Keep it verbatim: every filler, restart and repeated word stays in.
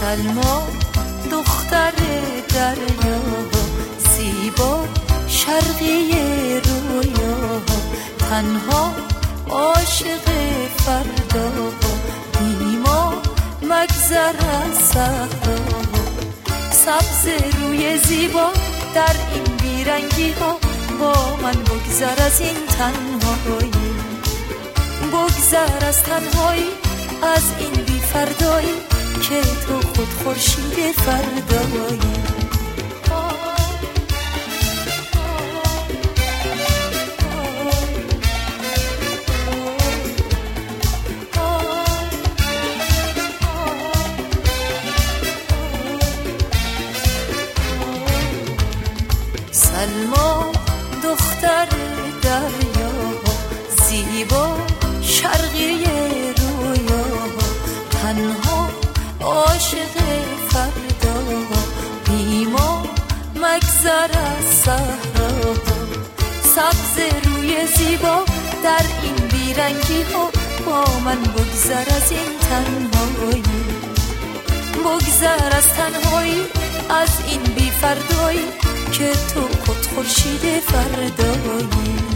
سلما دختر دریا، زیبا شرقی رویا، تنها عاشق فردا، بیما مگذر از صحرا، سبز روی زیبا در این بیرنگی ها، با من بگذر از این تنهایی، بگذر از تنهایی، از این بی فردایی که تو خود خورشید فردایی. سلما دختر دریا، زیبا شرقی رویا، تنها عاشق فردا، بیما مگذر از صحرا، سبز روی زیبا در این بیرنگی ها، با من بگذر از این تنهایی، بگذر از تنهایی، از این بی فردایی که تو خود خورشید فردایی.